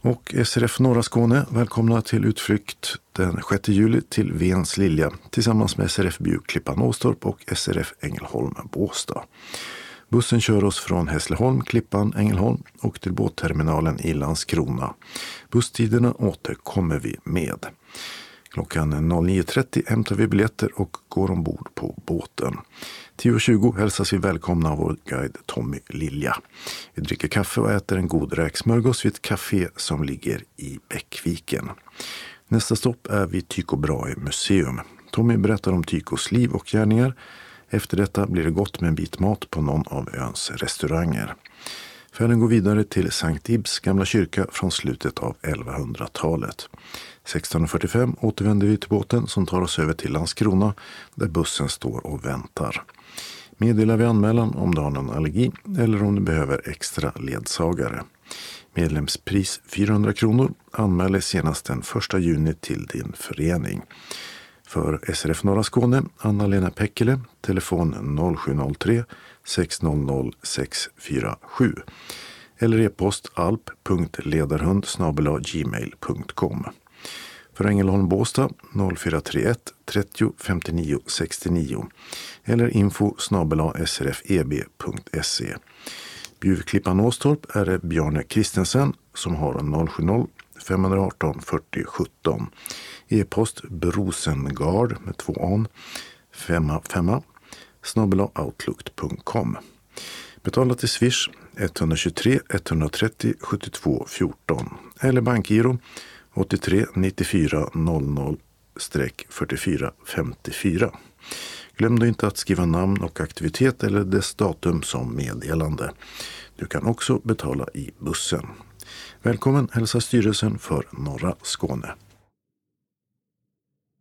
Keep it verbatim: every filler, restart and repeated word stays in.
Och S R F Norra Skåne välkomna till utflykt den sjätte juli till Vens Lilja tillsammans med S R F Bjuv Klippan Åstorp och S R F Ängelholm Båstad. Bussen kör oss från Hässleholm, Klippan, Ängelholm och till båtterminalen i Landskrona. Busstiderna återkommer vi med. Klockan nio trettio hämtar vi biljetter och går ombord på båten. tio tjugo hälsas vi välkomna av vår guide Tommy Lilja. Vi dricker kaffe och äter en god räksmörgås vid ett café som ligger i Bäckviken. Nästa stopp är vid Tycho Brahe museum. Tommy berättar om Tychos liv och gärningar. Efter detta blir det gott med en bit mat på någon av öns restauranger. Färden går vidare till Sankt Ibs gamla kyrka från slutet av elvahundratalet. sexton fyrtiofem återvänder vi till båten som tar oss över till Landskrona där bussen står och väntar. Meddelar vi anmälan om du har någon allergi eller om du behöver extra ledsagare. Medlemspris fyrahundra kronor, anmäler senast den första juni till din förening. För S R F Norra Skåne, Anna-Lena Pekkele, telefon noll sju noll tre sex noll noll sex fyra sju eller e-post alp punkt ledarhund snabel-a gmail punkt com. För Ängelholm Båstad noll fyra tre ett trettio femtionio sextionio eller info snabel-a srfeb punkt se. Bjuv Klippan Åstorp är det Bjarne Kristensen som har noll sju noll fem ett åtta fyrtio sjutton. E-post brosengard med två an femma femma snabel-a outlook punkt com. Betala till Swish ett två tre ett tre noll sju två ett fyra eller bankgiro åttiotre nittiofyra noll noll fyrtiofyra femtiofyra. Glöm då inte att skriva namn och aktivitet eller dess datum som meddelande. Du kan också betala i bussen. Välkommen hälsa styrelsen för Norra Skåne.